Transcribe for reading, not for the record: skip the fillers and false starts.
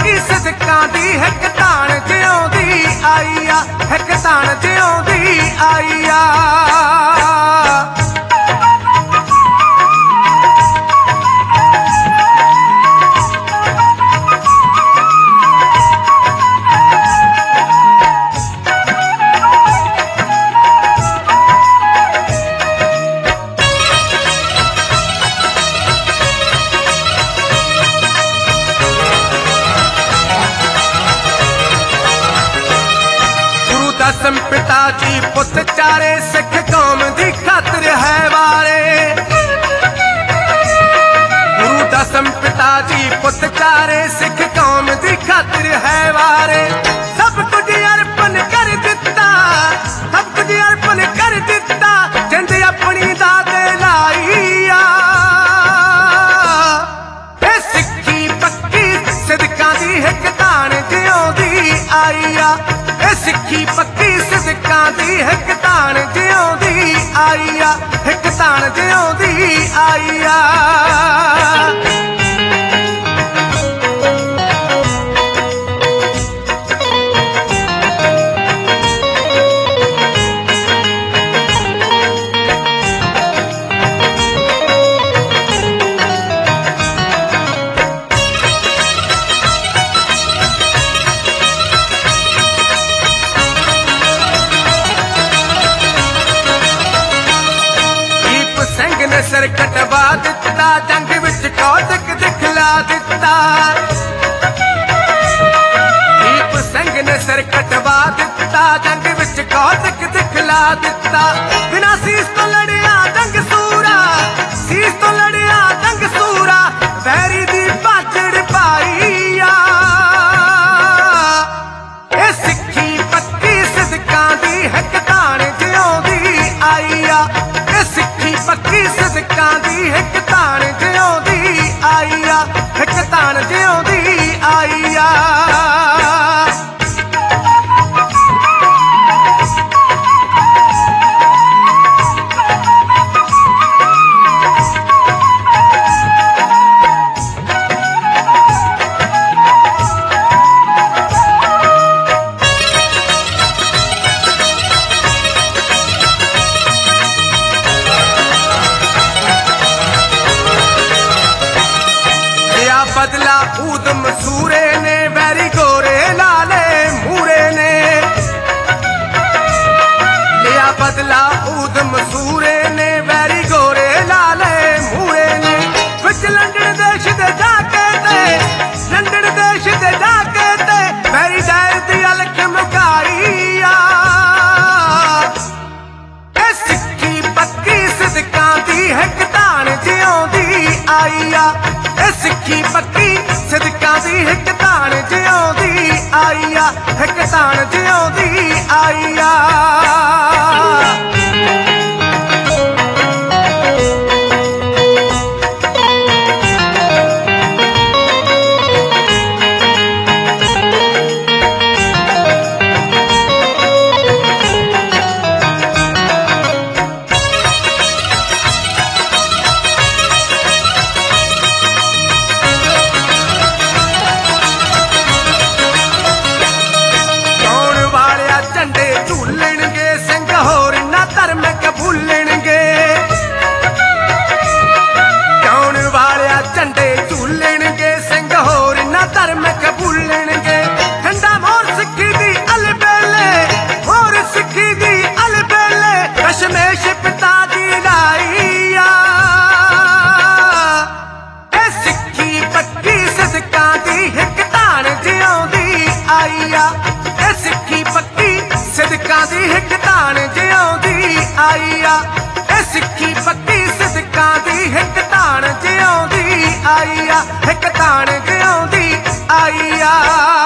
पक्की सिदकां दी हिक ताण जिउंदी आई आ, हिक ताण जिउंदी आई आ। दसम पिता जी पुत चारे सिख कौम दी खातिर है वारे। गुरु दसम पिता जी पुत चारे सिख कौम दी खातिर है वारे। सब कुछ अर्पण कर दिता, सब कुछ अर्पण कर दिता, जिंद अपनी दादे लाई आ। ए सिक्खी पक्की सिदकां दी हिक ताण जिउंदी आई आ। सिक्खी पक्की सिदकां दी हिक ताण जिउंदी आई आ, हिक ताण जिउंदी आई आ। सिर कटवा दिता, जंग विच कौतक दिखला दिता। दीप सिंह ने सिर कटवा दिता, जंग विच कौतक दिखला दिता। बिना सीस तो लड़िया जंग सूरा, सीस तो लड़िया जंग सूरा, वैरी दी पाचड़ पाई आ। ए सिक्खी पक्की सिदकां दी हिक ताण जिउंदी आई आ। ए सिक्खी पक्की सिदकां दी हिक ताण जिउंदी आई आ, हिक ताण जिउंदी आई आ। बदला ऊधम सूरे ने, वैरी गोरे लाले मूरे ने। लिया बदला ऊधम सूरे ने, वैरी गोरे लाले मूरे ने। विच लंडन देश दे जाके ते, लंडन देश दे जाके ते, वैरी दैर दी अलख मुकाई आ। ए सिक्खी पक्की सिदकां दी हिक ताण जिउंदी आई आ। सिक्खी पक्की सिदकां दी हिक ताण जिउंदी आई आ, हिक ताण जिउंदी आई आ। आई आ। ए सिक्खी पक्की सिदकां दी हिक ताण जिउंदी आई आ, हिक ताण जिउंदी आई आ।